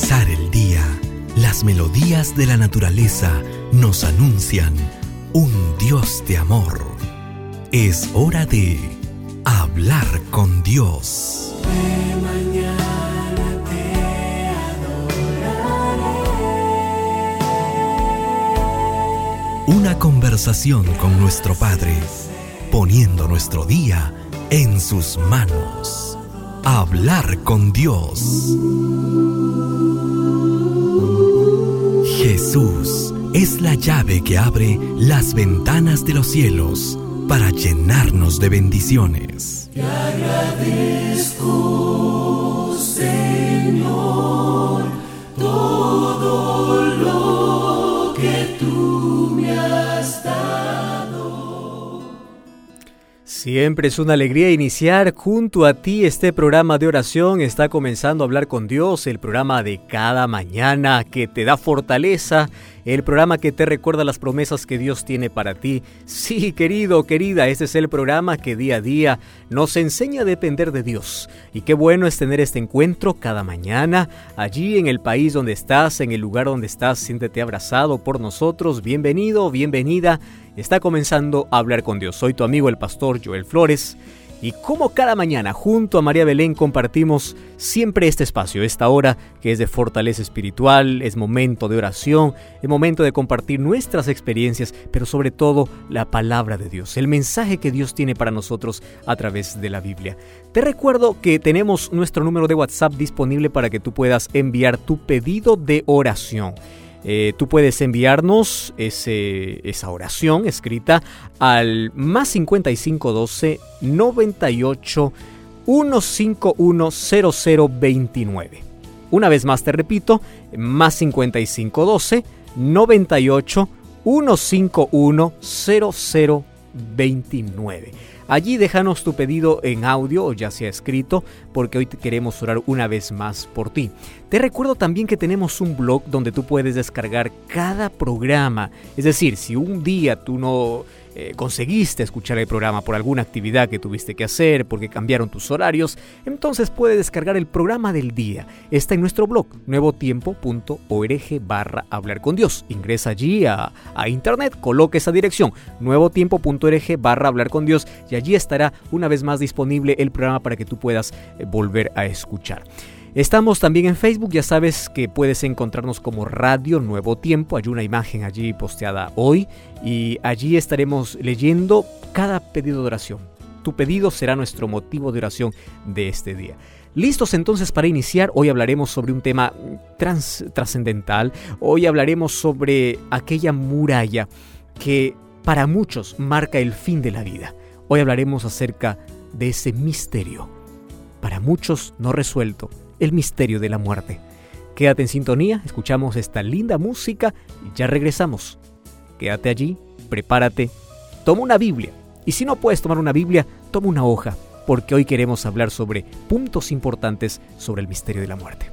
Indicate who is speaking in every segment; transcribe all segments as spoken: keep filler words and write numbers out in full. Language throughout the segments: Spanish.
Speaker 1: comenzar el día, las melodías de la naturaleza nos anuncian un Dios de amor. Es hora de hablar con Dios.
Speaker 2: De mañana te adoraré.
Speaker 1: Una conversación con nuestro Padre, poniendo nuestro día en sus manos. Hablar con Dios. Jesús es la llave que abre las ventanas de los cielos para llenarnos de bendiciones.
Speaker 2: Te agradezco, Señor, todo lo que tú me has dado.
Speaker 3: Siempre es una alegría iniciar junto a ti este programa de oración. Está comenzando a hablar con Dios, el programa de cada mañana que te da fortaleza, el programa que te recuerda las promesas que Dios tiene para ti. Sí, querido, querida, este es el programa que día a día nos enseña a depender de Dios. Y qué bueno es tener este encuentro cada mañana, allí en el país donde estás, en el lugar donde estás, siéntete abrazado por nosotros. Bienvenido, bienvenida. Está comenzando a hablar con Dios. Soy tu amigo el pastor Joel Flores. Y como cada mañana, junto a María Belén, compartimos siempre este espacio, esta hora que es de fortaleza espiritual, es momento de oración, es momento de compartir nuestras experiencias, pero sobre todo la palabra de Dios, el mensaje que Dios tiene para nosotros a través de la Biblia. Te recuerdo que tenemos nuestro número de WhatsApp disponible para que tú puedas enviar tu pedido de oración. Eh, tú puedes enviarnos ese, esa oración escrita al más cincuenta y cinco doce, noventa y ocho, ciento cincuenta y uno, cero cero veintinueve. Una vez más te repito, más cincuenta y cinco doce, noventa y ocho, ciento cincuenta y uno, cero cero veintinueve. Allí déjanos tu pedido en audio o ya sea escrito, porque hoy queremos orar una vez más por ti. Te recuerdo también que tenemos un blog donde tú puedes descargar cada programa. Es decir, si un día tú no eh, conseguiste escuchar el programa por alguna actividad que tuviste que hacer, porque cambiaron tus horarios, entonces puedes descargar el programa del día. Está en nuestro blog, nuevotiempo.org barra hablar con Dios. Ingresa allí a, a internet, coloca esa dirección, nuevotiempo.org barra hablar con Dios, y allí estará una vez más disponible el programa para que tú puedas eh, volver a escuchar. Estamos también en Facebook, ya sabes que puedes encontrarnos como Radio Nuevo Tiempo, hay una imagen allí posteada hoy y allí estaremos leyendo cada pedido de oración. Tu pedido será nuestro motivo de oración de este día. Listos entonces para iniciar. Hoy hablaremos sobre un tema trans, trascendental, hoy hablaremos sobre aquella muralla que para muchos marca el fin de la vida. Hoy hablaremos acerca de ese misterio, para muchos no resuelto, el misterio de la muerte. Quédate en sintonía, escuchamos esta linda música y ya regresamos. Quédate allí, prepárate, toma una Biblia. Y si no puedes tomar una Biblia, toma una hoja, porque hoy queremos hablar sobre puntos importantes sobre el misterio de la muerte.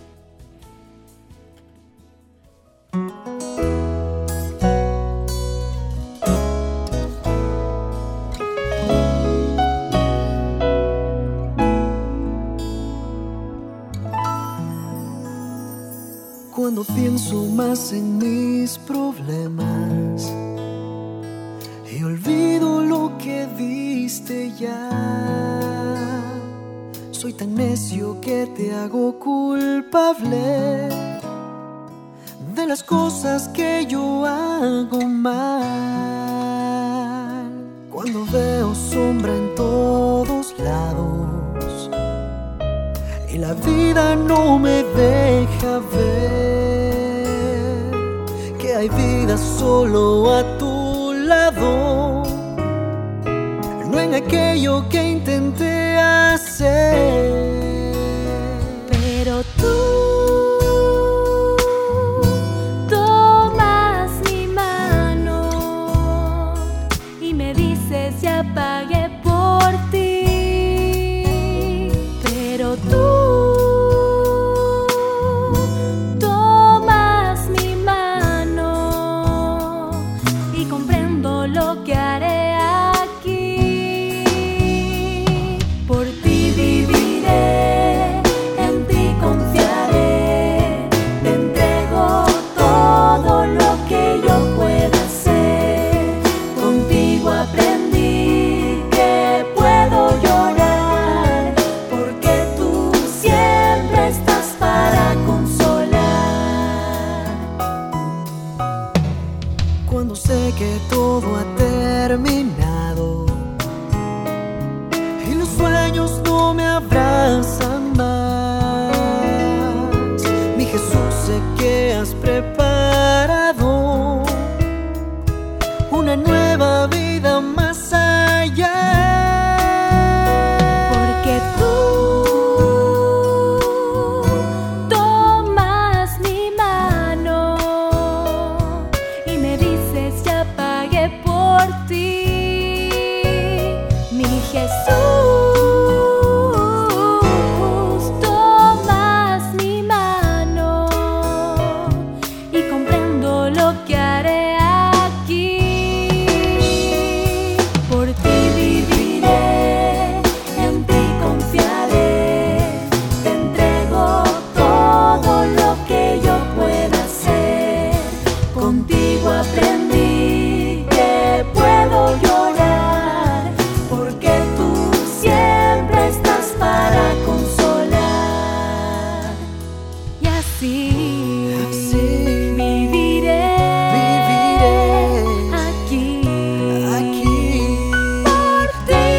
Speaker 2: Cuando pienso más en mis problemas y olvido lo que diste ya, soy tan necio que te hago culpable de las cosas que yo hago mal. Cuando veo sombra en todos lados y la vida no me deja ver que hay vida solo a tu lado, no en aquello que intenté hacer.
Speaker 4: Pero tú tomas mi mano y me dices ya pagué por ti. Pero tú
Speaker 2: Por ti viviré, en ti confiaré.
Speaker 4: así,
Speaker 2: así
Speaker 4: viviré,
Speaker 2: viviré
Speaker 4: aquí,
Speaker 2: aquí
Speaker 4: por ti.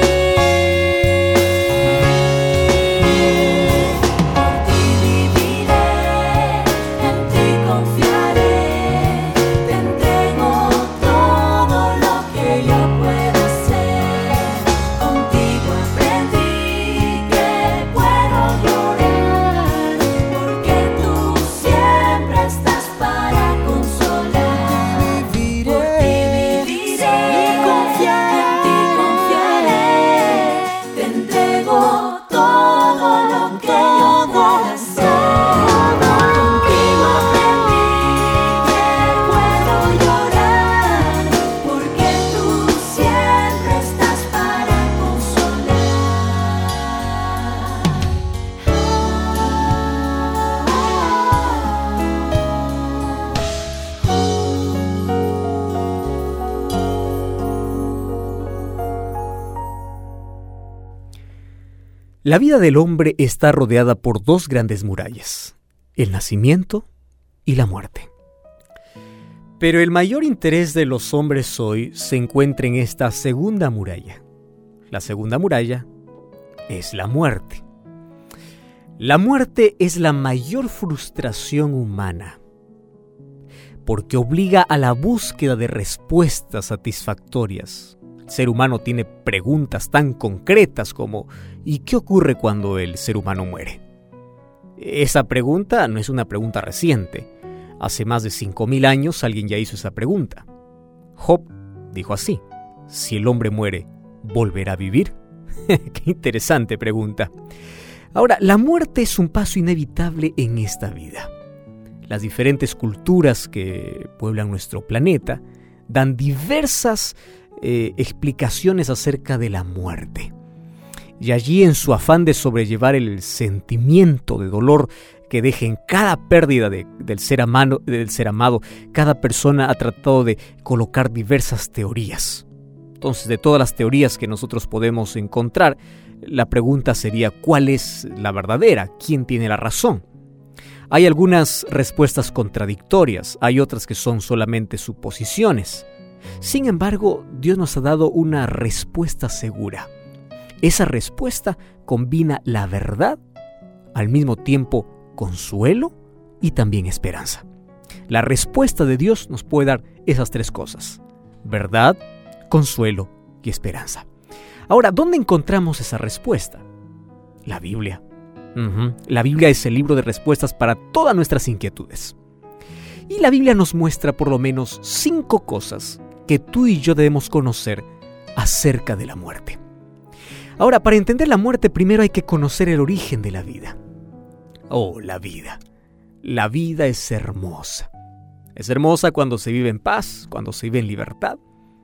Speaker 4: Por ti viviré, en ti confiaré, te entrego todo lo que yo puedo hacer. Contigo aprendí que puedo llorar, porque tú siempre estás para consolar. Por ti
Speaker 2: viviré
Speaker 4: viviré,
Speaker 2: y confiaré.
Speaker 4: en ti confiaré, te entrego todo lo que yo pueda hacer. Contigo aprendí que puedo llorar, porque tú siempre estás para
Speaker 3: La vida del hombre está rodeada por dos grandes murallas, el nacimiento y la muerte. Pero el mayor interés de los hombres hoy se encuentra en esta segunda muralla. La segunda muralla es la muerte. La muerte es la mayor frustración humana, porque obliga a la búsqueda de respuestas satisfactorias. El ser humano tiene preguntas tan concretas como ¿y qué ocurre cuando el ser humano muere? Esa pregunta no es una pregunta reciente. Hace más de cinco mil años alguien ya hizo esa pregunta. Job dijo así: si el hombre muere, ¿volverá a vivir? Qué interesante pregunta. Ahora, la muerte es un paso inevitable en esta vida. Las diferentes culturas que pueblan nuestro planeta dan diversas eh, explicaciones acerca de la muerte. Y allí, en su afán de sobrellevar el sentimiento de dolor que deja en cada pérdida de, del, ser amado, del ser amado, cada persona ha tratado de colocar diversas teorías. Entonces, de todas las teorías que nosotros podemos encontrar, la pregunta sería: ¿cuál es la verdadera? ¿Quién tiene la razón? Hay algunas respuestas contradictorias, hay otras que son solamente suposiciones. Sin embargo, Dios nos ha dado una respuesta segura. Esa respuesta combina la verdad, al mismo tiempo consuelo y también esperanza. La respuesta de Dios nos puede dar esas tres cosas: verdad, consuelo y esperanza. Ahora, ¿dónde encontramos esa respuesta? La Biblia. Uh-huh. La Biblia es el libro de respuestas para todas nuestras inquietudes. Y la Biblia nos muestra por lo menos cinco cosas que tú y yo debemos conocer acerca de la muerte. Ahora, para entender la muerte, primero hay que conocer el origen de la vida. Oh, la vida. La vida es hermosa. Es hermosa cuando se vive en paz, cuando se vive en libertad.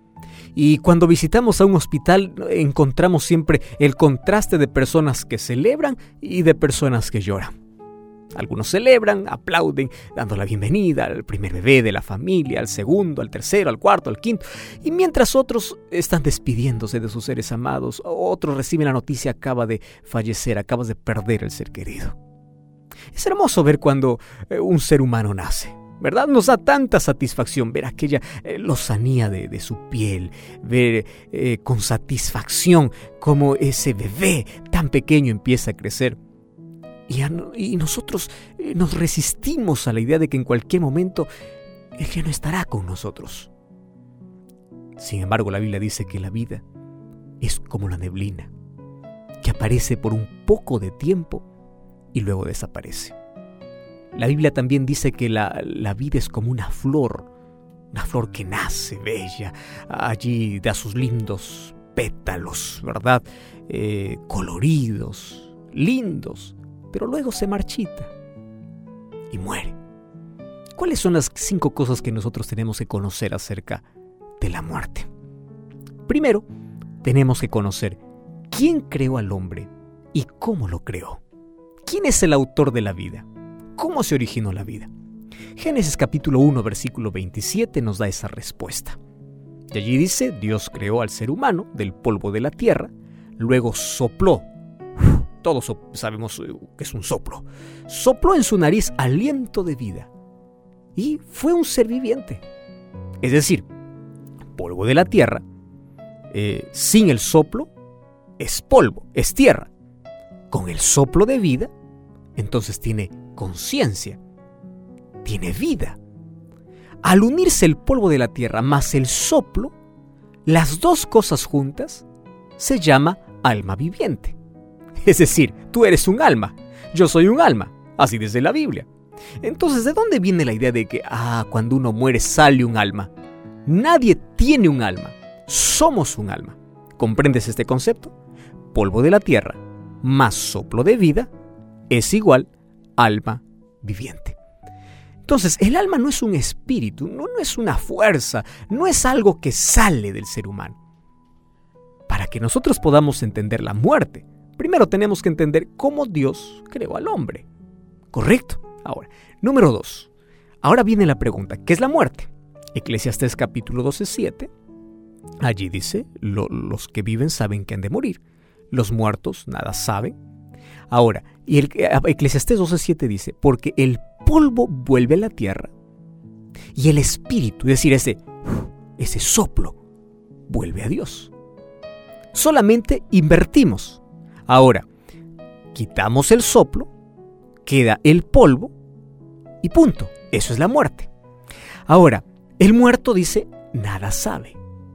Speaker 3: Y cuando visitamos a un hospital, encontramos siempre el contraste de personas que celebran y de personas que lloran. Algunos celebran, aplauden, dando la bienvenida al primer bebé de la familia, al segundo, al tercero, al cuarto, al quinto. Y mientras otros están despidiéndose de sus seres amados, otros reciben la noticia: acaba de fallecer, acabas de perder el ser querido. Es hermoso ver cuando un ser humano nace, ¿verdad? Nos da tanta satisfacción ver aquella eh, lozanía de, de su piel, ver eh, con satisfacción cómo ese bebé tan pequeño empieza a crecer. Y, a, y nosotros eh, nos resistimos a la idea de que en cualquier momento Él ya no estará con nosotros. Sin embargo, la Biblia dice que la vida es como la neblina, que aparece por un poco de tiempo y luego desaparece. La Biblia también dice que la, la vida es como una flor, una flor que nace bella, allí da sus lindos pétalos, ¿verdad? Eh, coloridos, lindos, pero luego se marchita y muere. ¿Cuáles son las cinco cosas que nosotros tenemos que conocer acerca de la muerte? Primero, tenemos que conocer quién creó al hombre y cómo lo creó. ¿Quién es el autor de la vida? ¿Cómo se originó la vida? Génesis capítulo uno, versículo veintisiete nos da esa respuesta. Y allí dice: Dios creó al ser humano del polvo de la tierra, luego sopló todos sabemos que es un soplo. Sopló en su nariz aliento de vida y fue un ser viviente. Es decir, polvo de la tierra, eh, sin el soplo, es polvo, es tierra. Con el soplo de vida, entonces tiene conciencia, tiene vida. Al unirse el polvo de la tierra más el soplo, las dos cosas juntas se llama alma viviente. Es decir, tú eres un alma, yo soy un alma, así dice la Biblia. Entonces, ¿de dónde viene la idea de que, ah, cuando uno muere sale un alma? Nadie tiene un alma, somos un alma. ¿Comprendes este concepto? Polvo de la tierra más soplo de vida es igual alma viviente. Entonces, el alma no es un espíritu, no, no es una fuerza, no es algo que sale del ser humano. Para que nosotros podamos entender la muerte, primero tenemos que entender cómo Dios creó al hombre. ¿Correcto? Ahora, número dos. Ahora viene la pregunta, ¿qué es la muerte? Eclesiastés capítulo doce, siete. Allí dice, lo, los que viven saben que han de morir. Los muertos nada saben. Ahora, y el, Eclesiastés doce, siete dice, porque el polvo vuelve a la tierra y el espíritu, es decir, ese, ese soplo, vuelve a Dios. Solamente invertimos. Ahora, quitamos el soplo, queda el polvo y punto. Eso es la muerte. Ahora, el muerto dice, nada sabe.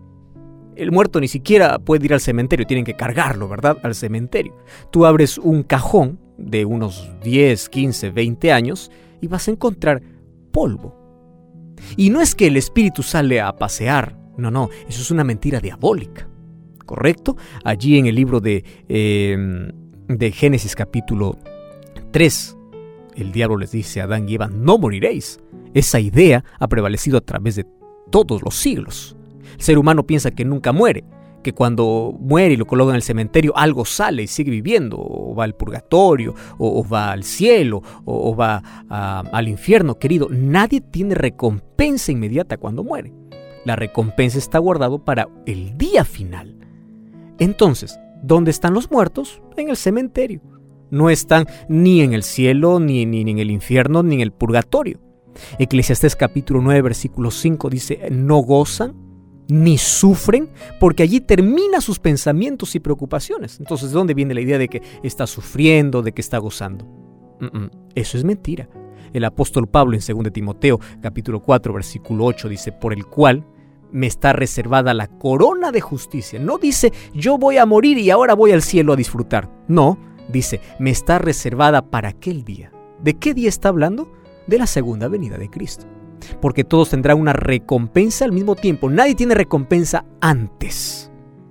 Speaker 3: El muerto ni siquiera puede ir al cementerio, tienen que cargarlo, ¿verdad? Al cementerio. Tú abres un cajón de unos diez, quince, veinte años y vas a encontrar polvo. Y no es que el espíritu sale a pasear, no, no, eso es una mentira diabólica, ¿correcto? Allí en el libro de, eh, de Génesis capítulo tres, el diablo les dice a Adán y Eva, no moriréis. Esa idea ha prevalecido a través de todos los siglos. El ser humano piensa que nunca muere, que cuando muere y lo colocan en el cementerio, algo sale y sigue viviendo, o va al purgatorio, o, o va al cielo, o, o va a, al infierno. Querido, nadie tiene recompensa inmediata cuando muere. La recompensa está guardada para el día final. Entonces, ¿dónde están los muertos? En el cementerio. No están ni en el cielo, ni, ni, ni en el infierno, ni en el purgatorio. Eclesiastés capítulo nueve, versículo cinco dice, no gozan ni sufren, porque allí terminan sus pensamientos y preocupaciones. Entonces, ¿de dónde viene la idea de que está sufriendo, de que está gozando? Mm-mm, eso es mentira. El apóstol Pablo en segunda de Timoteo, capítulo cuatro, versículo ocho, dice, por el cual me está reservada la corona de justicia. No dice, yo voy a morir y ahora voy al cielo a disfrutar. No, dice, me está reservada para aquel día. ¿De qué día está hablando? De la segunda venida de Cristo. Porque todos tendrán una recompensa al mismo tiempo. Nadie tiene recompensa antes.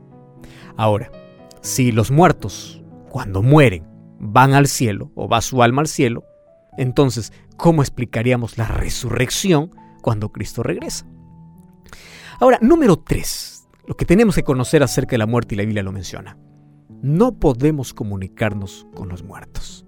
Speaker 3: Ahora, si los muertos, cuando mueren, van al cielo o va su alma al cielo, entonces, ¿cómo explicaríamos la resurrección cuando Cristo regresa? Ahora, número tres. Lo que tenemos que conocer acerca de la muerte, y la Biblia lo menciona. No podemos comunicarnos con los muertos,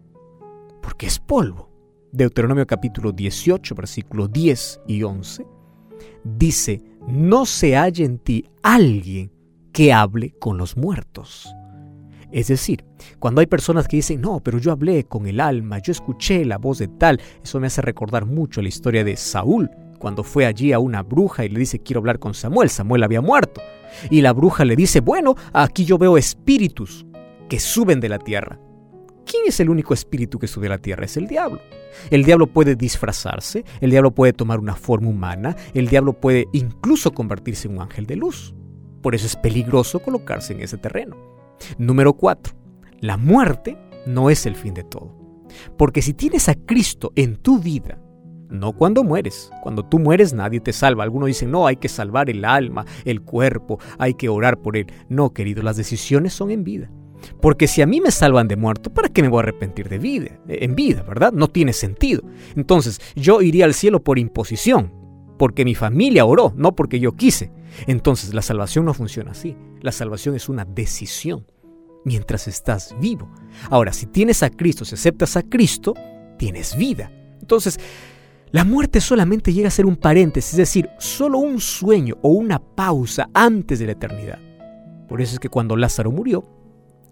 Speaker 3: porque es polvo. Deuteronomio capítulo dieciocho, versículos diez y once, dice, no se halla en ti alguien que hable con los muertos. Es decir, cuando hay personas que dicen, no, pero yo hablé con el alma, yo escuché la voz de tal, eso me hace recordar mucho la historia de Saúl, cuando fue allí a una bruja y le dice, quiero hablar con Samuel. Samuel había muerto. Y la bruja le dice, bueno, aquí yo veo espíritus que suben de la tierra. ¿Quién es el único espíritu que sube a la tierra? Es el diablo. El diablo puede disfrazarse, el diablo puede tomar una forma humana, el diablo puede incluso convertirse en un ángel de luz. Por eso es peligroso colocarse en ese terreno. Número cuatro. La muerte no es el fin de todo. Porque si tienes a Cristo en tu vida, no cuando mueres. Cuando tú mueres nadie te salva. Algunos dicen, no, hay que salvar el alma, el cuerpo, hay que orar por él. No, querido, las decisiones son en vida. Porque si a mí me salvan de muerto, ¿para qué me voy a arrepentir de vida? En vida, ¿verdad? No tiene sentido. Entonces, yo iría al cielo por imposición, porque mi familia oró, no porque yo quise. Entonces, la salvación no funciona así. La salvación es una decisión mientras estás vivo. Ahora, si tienes a Cristo, si aceptas a Cristo, tienes vida. Entonces, la muerte solamente llega a ser un paréntesis, es decir, solo un sueño o una pausa antes de la eternidad. Por eso es que cuando Lázaro murió,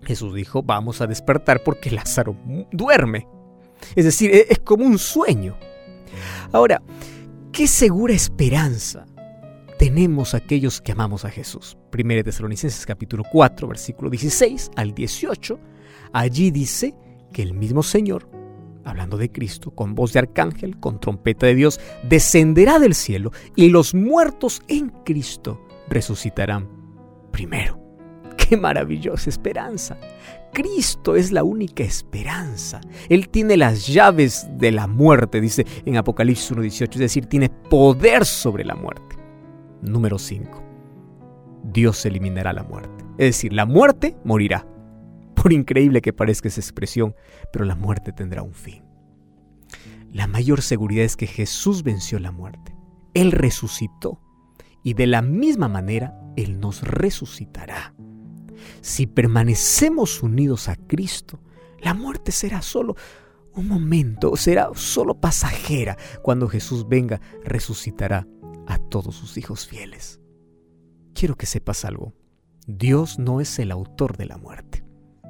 Speaker 3: Jesús dijo, vamos a despertar porque Lázaro duerme. Es decir, es como un sueño. Ahora, qué segura esperanza tenemos aquellos que amamos a Jesús. Primera de Tesalonicenses capítulo cuatro, versículo dieciséis al dieciocho. Allí dice que el mismo Señor, hablando de Cristo, con voz de arcángel, con trompeta de Dios, descenderá del cielo y los muertos en Cristo resucitarán primero. ¡Qué maravillosa esperanza! Cristo es la única esperanza. Él tiene las llaves de la muerte, dice en Apocalipsis uno dieciocho, es decir, tiene poder sobre la muerte. Número cinco. Dios eliminará la muerte. Es decir, la muerte morirá. Por increíble que parezca esa expresión, pero la muerte tendrá un fin. La mayor seguridad es que Jesús venció la muerte. Él resucitó y de la misma manera Él nos resucitará. Si permanecemos unidos a Cristo, la muerte será solo un momento, será solo pasajera. Cuando Jesús venga, resucitará a todos sus hijos fieles. Quiero que sepas algo. Dios no es el autor de la muerte.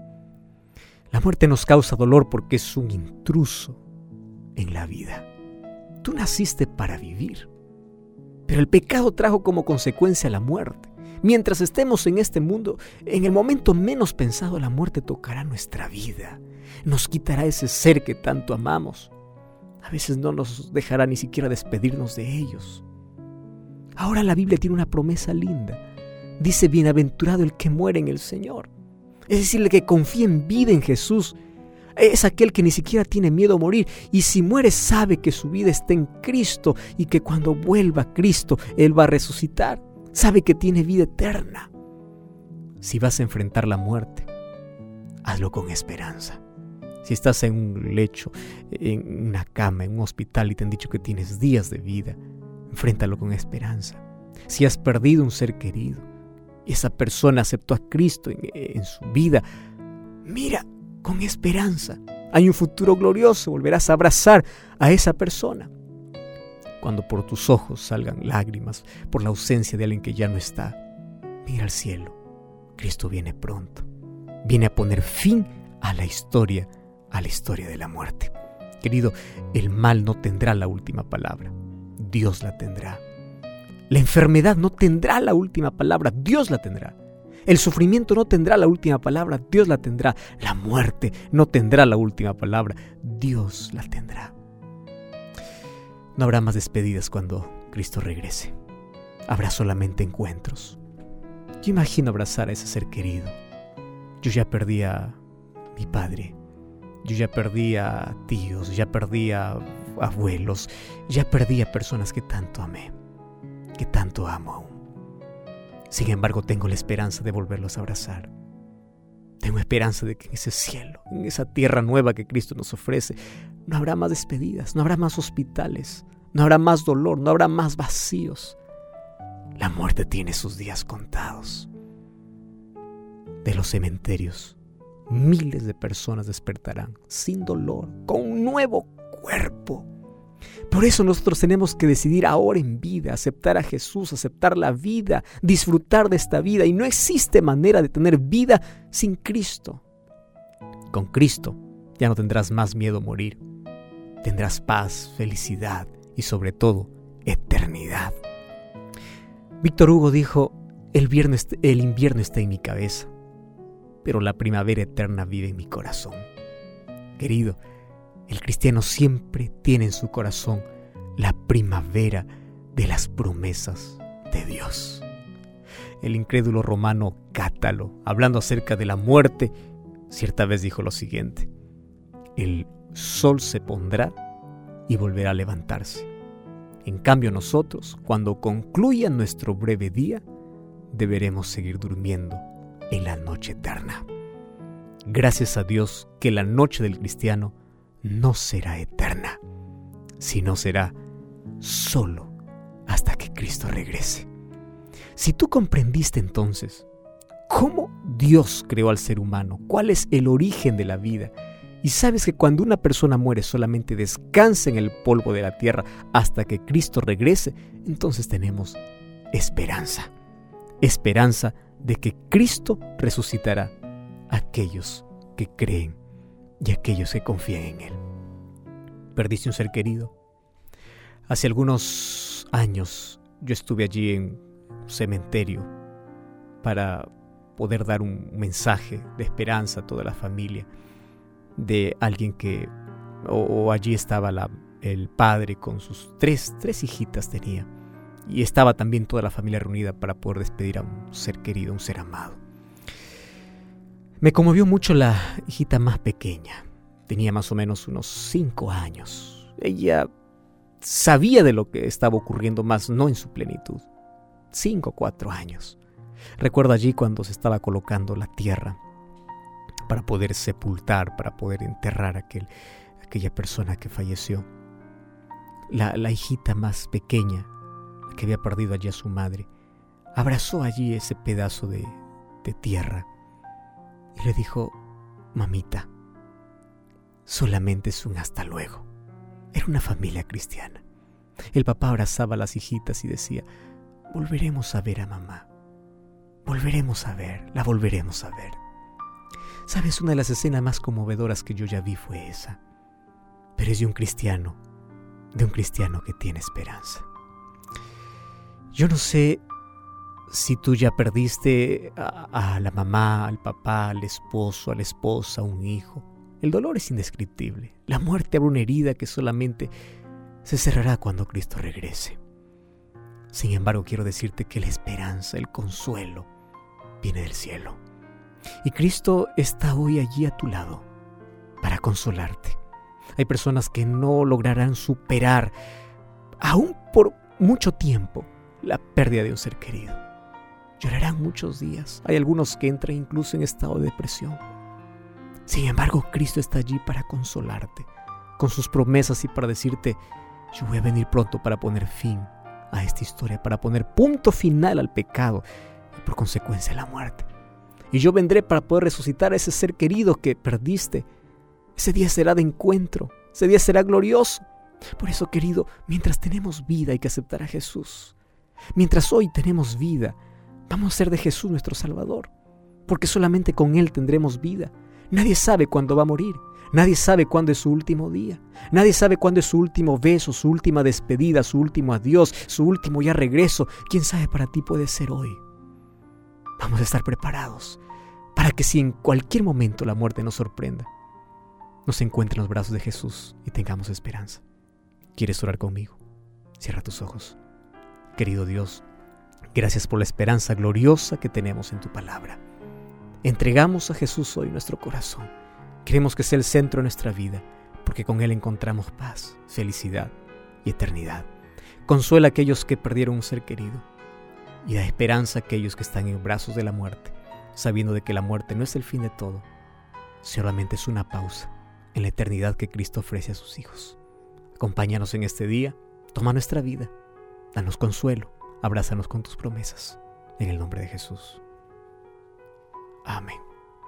Speaker 3: La muerte nos causa dolor porque es un intruso en la vida. Tú naciste para vivir, pero el pecado trajo como consecuencia la muerte. Mientras estemos en este mundo, en el momento menos pensado, la muerte tocará nuestra vida. Nos quitará ese ser que tanto amamos. A veces no nos dejará ni siquiera despedirnos de ellos. Ahora la Biblia tiene una promesa linda. Dice, bienaventurado el que muere en el Señor. Es decir, el que confía en vida en Jesús. Es aquel que ni siquiera tiene miedo a morir. Y si muere sabe que su vida está en Cristo y que cuando vuelva Cristo, Él va a resucitar. Sabe que tiene vida eterna. Si vas a enfrentar la muerte, hazlo con esperanza. Si estás en un lecho, en una cama, en un hospital y te han dicho que tienes días de vida, enfréntalo con esperanza. Si has perdido un ser querido y esa persona aceptó a Cristo en, en su vida, mira con esperanza. Hay un futuro glorioso, volverás a abrazar a esa persona. Cuando por tus ojos salgan lágrimas por la ausencia de alguien que ya no está, mira al cielo. Cristo viene pronto. Viene a poner fin a la historia, a la historia de la muerte. Querido, el mal no tendrá la última palabra. Dios la tendrá. La enfermedad no tendrá la última palabra. Dios la tendrá. El sufrimiento no tendrá la última palabra. Dios la tendrá. La muerte no tendrá la última palabra. Dios la tendrá. No habrá más despedidas cuando Cristo regrese. Habrá solamente encuentros. Yo imagino abrazar a ese ser querido. Yo ya perdí a mi padre. Yo ya perdí a tíos. Ya perdí a abuelos. Ya perdí a personas que tanto amé. Que tanto amo aún. Sin embargo, tengo la esperanza de volverlos a abrazar. Tengo esperanza de que en ese cielo, en esa tierra nueva que Cristo nos ofrece, no habrá más despedidas, no habrá más hospitales, no habrá más dolor, no habrá más vacíos. La muerte tiene sus días contados. De los cementerios, miles de personas despertarán sin dolor, con un nuevo cuerpo. Por eso nosotros tenemos que decidir ahora en vida, aceptar a Jesús, aceptar la vida, disfrutar de esta vida. Y no existe manera de tener vida sin Cristo. Con Cristo ya no tendrás más miedo a morir. Tendrás paz, felicidad y sobre todo eternidad. Víctor Hugo dijo, el, viernes, el invierno está en mi cabeza, pero la primavera eterna vive en mi corazón. Querido, el cristiano siempre tiene en su corazón la primavera de las promesas de Dios. El incrédulo romano Cátalo, hablando acerca de la muerte, cierta vez dijo lo siguiente: el sol se pondrá y volverá a levantarse. En cambio nosotros, cuando concluya nuestro breve día, deberemos seguir durmiendo en la noche eterna. Gracias a Dios que la noche del cristiano no será eterna, sino será solo hasta que Cristo regrese. Si tú comprendiste entonces cómo Dios creó al ser humano, cuál es el origen de la vida, y sabes que cuando una persona muere solamente descansa en el polvo de la tierra hasta que Cristo regrese, entonces tenemos esperanza. Esperanza de que Cristo resucitará a aquellos que creen y a aquellos que confían en Él. ¿Perdiste un ser querido? Hace algunos años yo estuve allí en un cementerio para poder dar un mensaje de esperanza a toda la familia de alguien que, o, o allí estaba la, el padre con sus tres, tres hijitas tenía, y estaba también toda la familia reunida para poder despedir a un ser querido, un ser amado. Me conmovió mucho la hijita más pequeña, tenía más o menos unos cinco años. Ella sabía de lo que estaba ocurriendo, más no en su plenitud. Cinco o cuatro años. Recuerdo allí cuando se estaba colocando la tierra para poder sepultar, para poder enterrar a aquel, aquella persona que falleció. La, la hijita más pequeña, que había perdido allí a su madre, abrazó allí ese pedazo de, de tierra y le dijo: mamita, solamente es un hasta luego. Era una familia cristiana. El papá abrazaba a las hijitas y decía: volveremos a ver a mamá. Volveremos a ver, la volveremos a ver. ¿Sabes? Una de las escenas más conmovedoras que yo ya vi fue esa. Pero es de un cristiano, de un cristiano que tiene esperanza. Yo no sé si tú ya perdiste a, a la mamá, al papá, al esposo, a la esposa, a un hijo. El dolor es indescriptible. La muerte abre una herida que solamente se cerrará cuando Cristo regrese. Sin embargo, quiero decirte que la esperanza, el consuelo, viene del cielo. Y Cristo está hoy allí a tu lado para consolarte. Hay personas que no lograrán superar, aún por mucho tiempo, la pérdida de un ser querido. Llorarán muchos días. Hay algunos que entran incluso en estado de depresión. Sin embargo, Cristo está allí para consolarte, con sus promesas y para decirte: yo voy a venir pronto para poner fin a esta historia, para poner punto final al pecado y por consecuencia a la muerte. Y yo vendré para poder resucitar a ese ser querido que perdiste. Ese día será de encuentro, ese día será glorioso. Por eso, querido, mientras tenemos vida hay que aceptar a Jesús. Mientras hoy tenemos vida, vamos a ser de Jesús nuestro Salvador, porque solamente con Él tendremos vida. Nadie sabe cuándo va a morir. Nadie sabe cuándo es su último día. Nadie sabe cuándo es su último beso, su última despedida, su último adiós, su último ya regreso. ¿Quién sabe? Para ti puede ser hoy. Vamos a estar preparados para que si en cualquier momento la muerte nos sorprenda, nos encuentre en los brazos de Jesús y tengamos esperanza. ¿Quieres orar conmigo? Cierra tus ojos. Querido Dios, gracias por la esperanza gloriosa que tenemos en tu palabra. Entregamos a Jesús hoy nuestro corazón. Queremos que sea el centro de nuestra vida, porque con Él encontramos paz, felicidad y eternidad. Consuela a aquellos que perdieron un ser querido y da esperanza a aquellos que están en brazos de la muerte, sabiendo de que la muerte no es el fin de todo, solamente es una pausa en la eternidad que Cristo ofrece a sus hijos. Acompáñanos en este día, toma nuestra vida, danos consuelo, abrázanos con tus promesas. En el nombre de Jesús. Amén.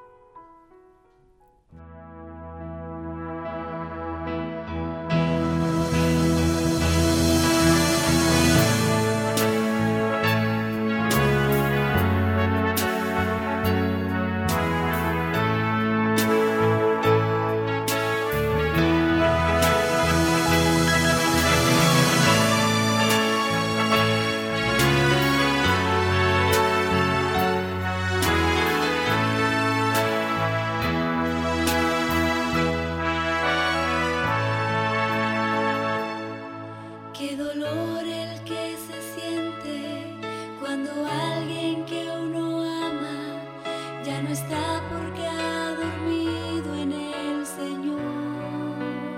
Speaker 4: Qué dolor el que se siente cuando alguien que uno ama ya no está porque ha dormido en el Señor.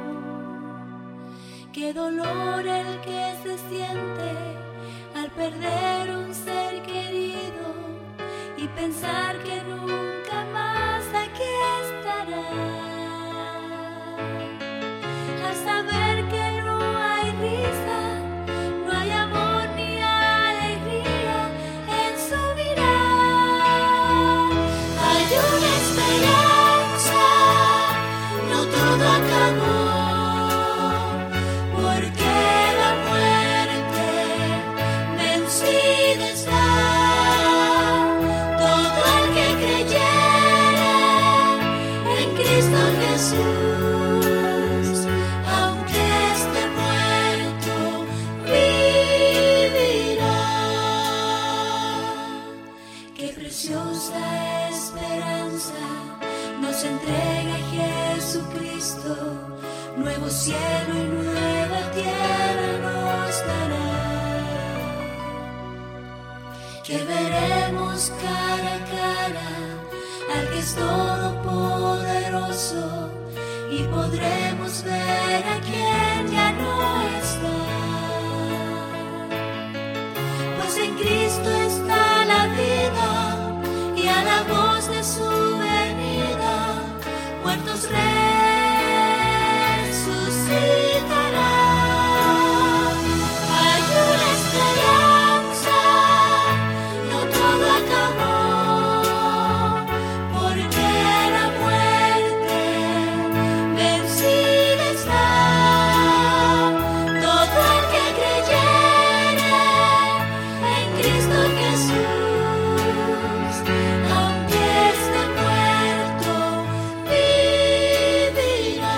Speaker 4: Qué dolor el que se siente al perder un ser querido y pensar que nunca más aquí estará. Al saber que no hay risa, no hay amor ni alegría en su mirar. Hay una esperanza, no todo acabó, porque la muerte vencida está. Todo el que creyera nuevo cielo y nueva tierra nos dará, que veremos cara a cara al que es todopoderoso, y podremos ver a quien ya no está. Pues en Cristo está la vida, y a la voz de su venida muertos resucitarán. Hay una esperanza, no todo acabó, porque la muerte vencida está. Todo el que creyere en Cristo Jesús, aunque esté muerto, vivirá.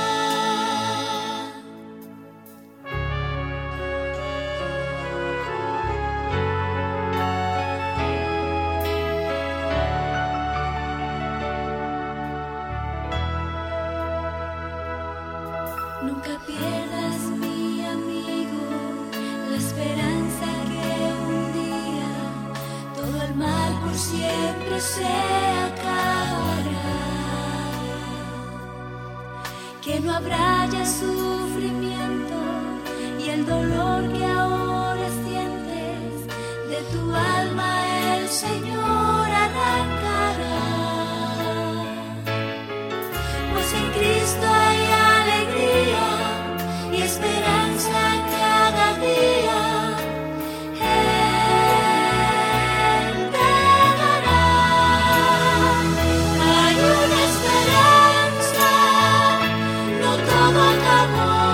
Speaker 4: Nunca pierdas, mi amigo, la esperanza que un día todo el mal por siempre se acabará, que no habrá ya sufrimiento, y el dolor que ahora sientes de tu alma el Señor arrancará. Pues en Cristo hay alegría y esperanza cada día. Él te dará. Hay una esperanza, no todo acabó,